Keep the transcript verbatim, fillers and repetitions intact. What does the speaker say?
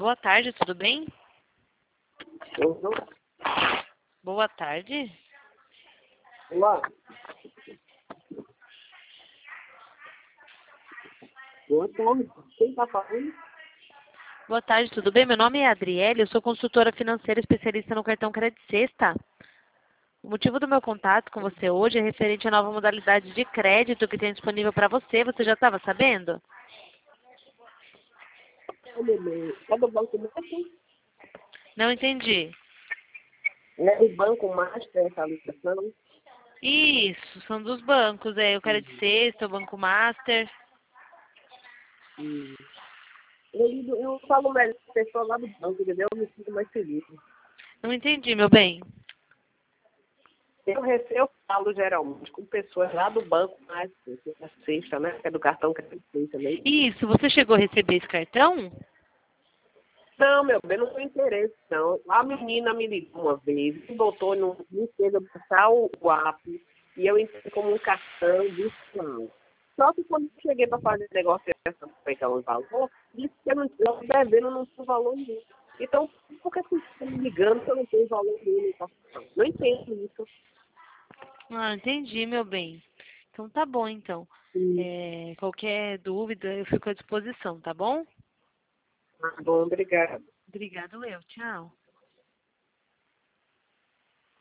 Boa tarde, tudo bem? Uhum. Boa tarde. Olá. Boa tarde. Quem está falando? Boa tarde, tudo bem? Meu nome é Adriele, eu sou consultora financeira especialista no cartão Crédito Sexta. O motivo do meu contato com você hoje é referente à nova modalidade de crédito que tem disponível para você. Você já estava sabendo? É o meu. É do Banco Master? Não entendi. É do Banco Master essa ligação? Isso, são dos bancos, é o Crédito Sexta, o Banco Master. Hum. Eu, eu falo melhor com a pessoa lá do banco, entendeu? Eu me sinto mais feliz. Não entendi, meu bem. Eu, rece- eu falo geralmente com pessoas lá do Banco Master, que é a sexta, né? Que é do cartão Crédito Sexta, né? Isso, você chegou a receber esse cartão? Não, meu bem, não tem interesse, não. A menina me ligou uma vez, me botou, no, me fez eu botar o, o app, e eu entrei como um cartão virtual. Só que quando eu cheguei para fazer negócio para pegar os valores, disse que eu não eu devendo não tinha valor nenhum. Então, por que você está me ligando se eu não tenho valor nenhum no cartão? Não entendo isso. Ah, entendi, meu bem. Então tá bom, então. Hum, É, qualquer dúvida, eu fico à disposição, tá bom? tá bom, obrigada. Obrigado, eu. Tchau.